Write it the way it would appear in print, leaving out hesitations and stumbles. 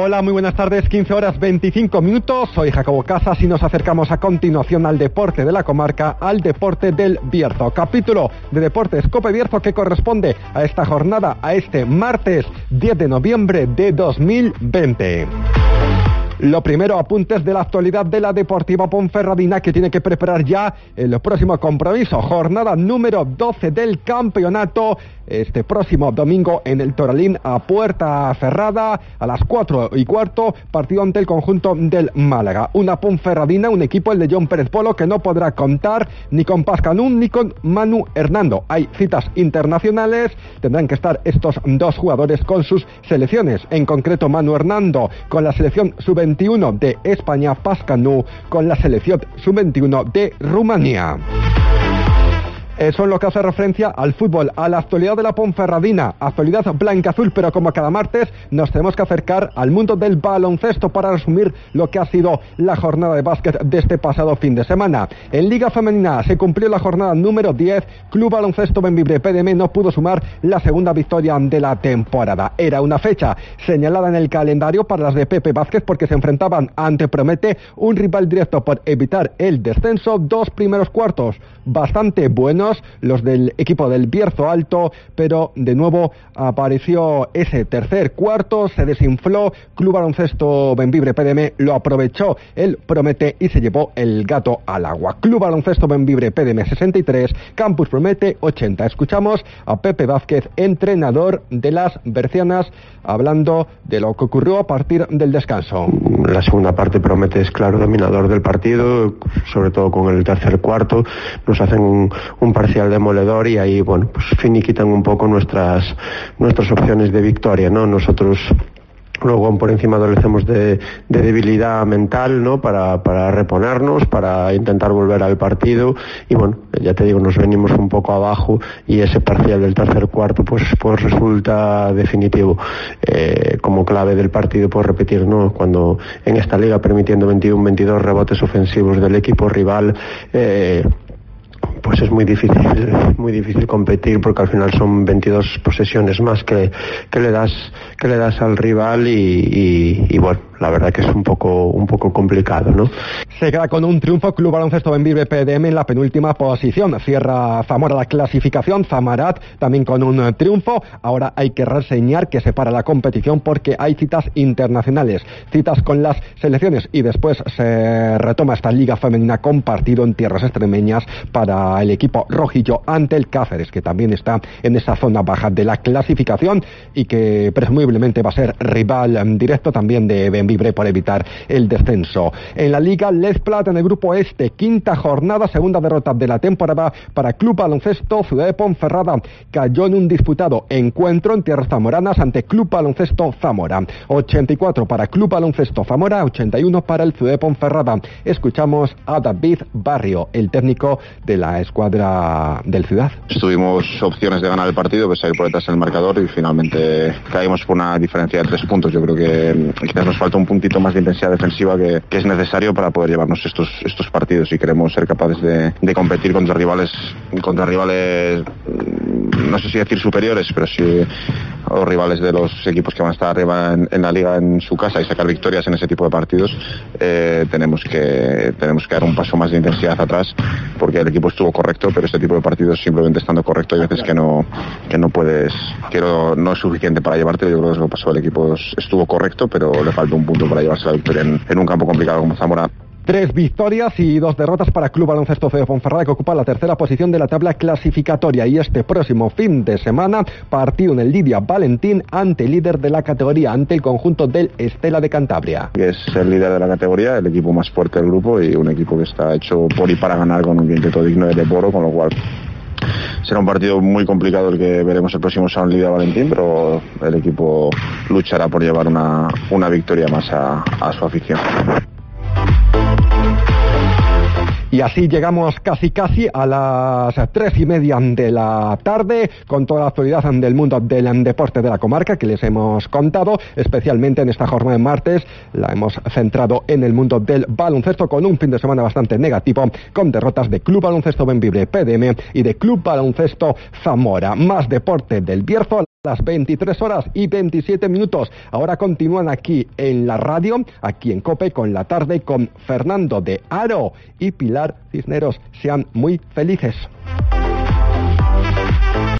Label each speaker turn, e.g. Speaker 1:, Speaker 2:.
Speaker 1: Hola, muy buenas tardes, 15 horas 25 minutos, soy Jacobo Casas y nos acercamos a continuación al deporte de la comarca, al deporte del Bierzo. Capítulo de Deportes Cope Bierzo que corresponde a esta jornada, a este martes 10 de noviembre de 2020. Lo primero, apuntes de la actualidad de la Deportiva Ponferradina, que tiene que preparar ya el próximo compromiso, jornada número 12 del campeonato, este próximo domingo en el Toralín a puerta cerrada a las 4:15, partido ante el conjunto del Málaga. Una Ponferradina, un equipo, el de John Pérez Polo, que no podrá contar ni con Pascanún ni con Manu Hernando. Hay citas internacionales, tendrán que estar estos dos jugadores con sus selecciones, en concreto Manu Hernando con la selección sub-21 de España, Pascanú con la selección sub-21 de Rumanía. Eso es lo que hace referencia al fútbol, a la actualidad de la Ponferradina, actualidad blanca-azul, pero como cada martes nos tenemos que acercar al mundo del baloncesto para resumir lo que ha sido la jornada de básquet de este pasado fin de semana. En Liga Femenina se cumplió la jornada número 10, Club Baloncesto Bembibre PDM no pudo sumar la segunda victoria de la temporada. Era una fecha señalada en el calendario para las de Pepe Vázquez porque se enfrentaban ante Promete, un rival directo por evitar el descenso. Dos primeros cuartos bastante buenos, los del equipo del Bierzo Alto, pero de nuevo apareció ese tercer cuarto, se desinfló, Club Baloncesto Bembibre PDM lo aprovechó el Promete y se llevó el gato al agua. Club Baloncesto Bembibre PDM 63, Campus Promete 80. Escuchamos a Pepe Vázquez, entrenador de las bercianas, hablando de lo que ocurrió a partir del descanso.
Speaker 2: La segunda parte Promete es claro dominador del partido, sobre todo con el tercer cuarto, nos hacen un parcial demoledor y ahí, bueno, pues finiquitan un poco nuestras opciones de victoria, ¿no? Nosotros luego por encima adolecemos de debilidad mental, ¿no? Para reponernos, para intentar volver al partido y bueno, ya te digo, nos venimos un poco abajo y ese parcial del tercer cuarto pues resulta definitivo como clave del partido, por repetir, ¿no? Cuando en esta liga permitiendo 21-22 rebotes ofensivos del equipo rival, pues es muy difícil competir porque al final son 22 posesiones más que le das al rival y bueno, la verdad que es un poco complicado, ¿no?
Speaker 1: Se queda con un triunfo Club Baloncesto Bembibre PDM en la penúltima posición. Cierra Zamora la clasificación, Zamarat también con un triunfo. Ahora hay que reseñar que se para la competición porque hay citas internacionales, citas con las selecciones y después se retoma esta liga femenina con partido en tierras extremeñas para el equipo rojillo ante el Cáceres, que también está en esa zona baja de la clasificación y que presumiblemente va a ser rival directo también de Bembibre por evitar el descenso. En la Liga Les Plata, en el grupo este, quinta jornada, segunda derrota de la temporada para Club Baloncesto Ciudad de Ponferrada. Cayó en un disputado encuentro en tierras zamoranas ante Club Baloncesto Zamora. 84 para Club Baloncesto Zamora, 81 para el Ciudad de Ponferrada. Escuchamos a David Barrio, el técnico de la escuadra del Ciudad.
Speaker 3: Tuvimos opciones de ganar el partido, pues ir por detrás en el marcador y finalmente caímos por una diferencia de 3 puntos. Yo creo que quizás nos falta un puntito más de intensidad defensiva que es necesario para poder llevarnos estos partidos y queremos ser capaces de competir contra rivales no sé si decir superiores, pero sí o rivales de los equipos que van a estar arriba en la liga en su casa y sacar victorias en ese tipo de partidos. Tenemos que dar un paso más de intensidad atrás porque el equipo estuvo correcto, pero este tipo de partidos simplemente estando correcto hay veces que no puedes, no es suficiente para llevarte. Yo creo que lo que pasó, el equipo estuvo correcto, pero le falta un punto para llevarse la victoria en un campo complicado como Zamora.
Speaker 1: 3 victorias y 2 derrotas para Club Baloncesto de Ponferrada, que ocupa la tercera posición de la tabla clasificatoria. Y este próximo fin de semana, partido en el Lidia Valentín ante el líder de la categoría, ante el conjunto del Estela de Cantabria.
Speaker 3: Es el líder de la categoría, el equipo más fuerte del grupo y un equipo que está hecho por y para ganar con un quinteto digno de Leporo, con lo cual será un partido muy complicado el que veremos el próximo sábado en Lidia Valentín, pero el equipo luchará por llevar una victoria más a su afición.
Speaker 1: Y así llegamos casi a las 3:30 de la tarde con toda la actualidad del mundo del deporte de la comarca que les hemos contado, especialmente en esta jornada de martes. La hemos centrado en el mundo del baloncesto con un fin de semana bastante negativo, con derrotas de Club Baloncesto Bembibre PDM y de Club Baloncesto Zamora. Más deporte del Bierzo. Las 23 horas y 27 minutos. Ahora continúan aquí en la radio, aquí en COPE, con la tarde, con Fernando de Aro y Pilar Cisneros. Sean muy felices.